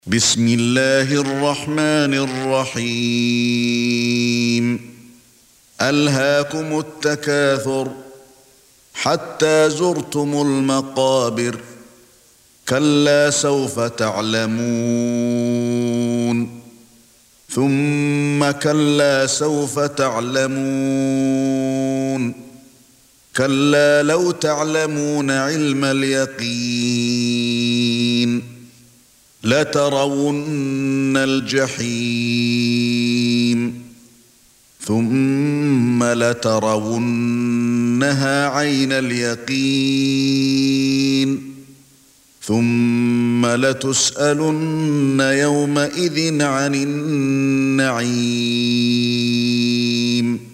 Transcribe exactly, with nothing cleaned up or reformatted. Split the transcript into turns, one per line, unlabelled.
بسم الله الرحمن الرحيم ألهاكم التكاثر حتى زرتم المقابر كلا سوف تعلمون ثم كلا سوف تعلمون كلا لو تعلمون علم اليقين لترون الجحيم ثم لترونها عين اليقين ثم لتسألن يومئذ عن النعيم